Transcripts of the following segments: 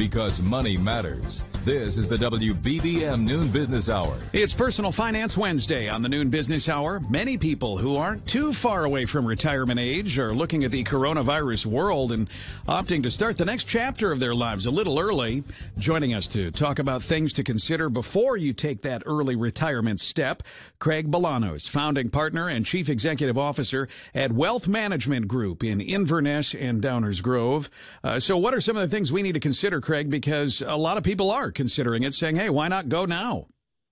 because money matters. This is the WBBM Noon Business Hour. It's Personal Finance Wednesday on the Noon Business Hour. Many people who aren't too far away from retirement age are looking at the coronavirus world and opting to start the next chapter of their lives a little early. Joining us to talk about things to consider before you take that early retirement step, Craig Bolanos, founding partner and chief executive officer at Wealth Management Group in Inverness and Downers Grove. So what are some of the things we need to consider, Craig, because a lot of people are considering it, saying, hey, why not go now?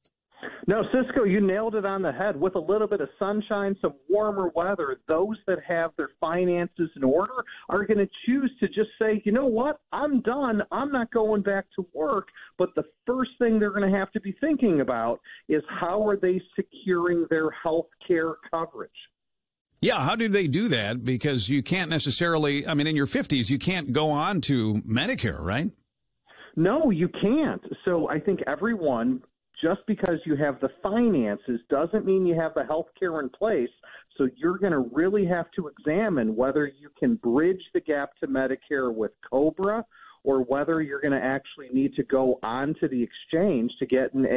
No, Cisco, you nailed it on the head. With a little bit of sunshine, some warmer weather, those that have their finances in order are going to choose to just say, you know what, I'm done. I'm not going back to work. But the first thing they're going to have to be thinking about is how are they securing their health care coverage? Yeah, how do they do that? Because you can't necessarily, I mean, in your 50s, you can't go on to Medicare, right? No, you can't. So I think everyone, just because you have the finances doesn't mean you have the health care in place. So you're going to really have to examine whether you can bridge the gap to Medicare with COBRA or whether you're going to actually need to go onto the exchange to get an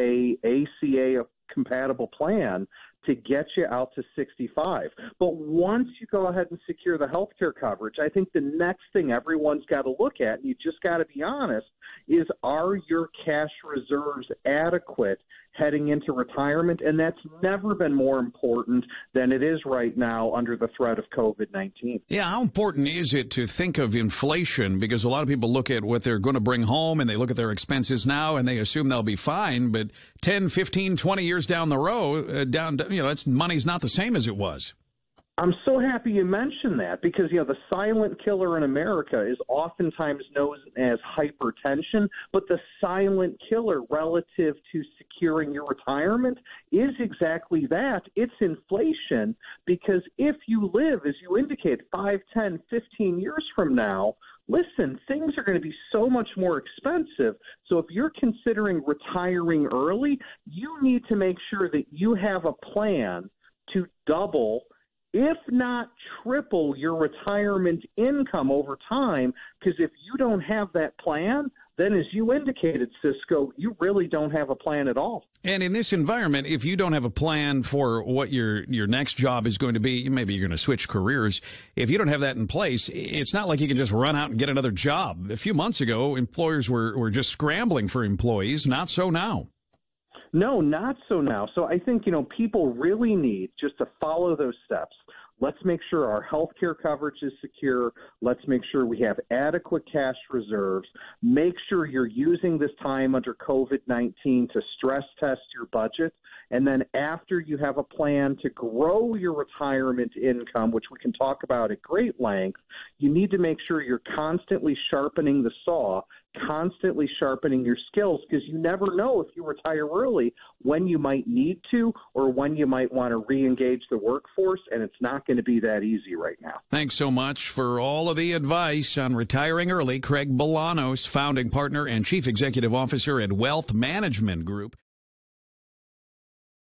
ACA compatible plan to get you out to 65. But once you go ahead and secure the health care coverage, I think the next thing everyone's got to look at, and you just got to be honest, is are your cash reserves adequate heading into retirement? And that's never been more important than it is right now under the threat of COVID-19. Yeah, how important is it to think of inflation? Because a lot of people look at what they're going to bring home and they look at their expenses now and they assume they'll be fine. But 10, 15, 20 years down the road, money's not the same as it was. I'm so happy you mentioned that because, the silent killer in America is oftentimes known as hypertension, but the silent killer relative to securing your retirement is exactly that. It's inflation, because if you live, as you indicate, 5, 10, 15 years from now, listen, things are going to be so much more expensive. So if you're considering retiring early, you need to make sure that you have a plan to double, if not triple, your retirement income over time, because if you don't have that plan, then as you indicated, Cisco, you really don't have a plan at all. And in this environment, if you don't have a plan for what your next job is going to be, maybe you're going to switch careers. If you don't have that in place, it's not like you can just run out and get another job. A few months ago, employers were just scrambling for employees. Not so now. No, not so now. So I think, people really need just to follow those steps. Let's make sure our health care coverage is secure. Let's make sure we have adequate cash reserves. Make sure you're using this time under COVID-19 to stress test your budget. And then after you have a plan to grow your retirement income, which we can talk about at great length, you need to make sure you're constantly sharpening the saw, constantly sharpening your skills, because you never know if you retire early when you might need to or when you might want to re-engage the workforce, and it's not going to be that easy right now. Thanks so much for all of the advice on retiring early. Craig Bolanos, founding partner and chief executive officer at Wealth Management Group.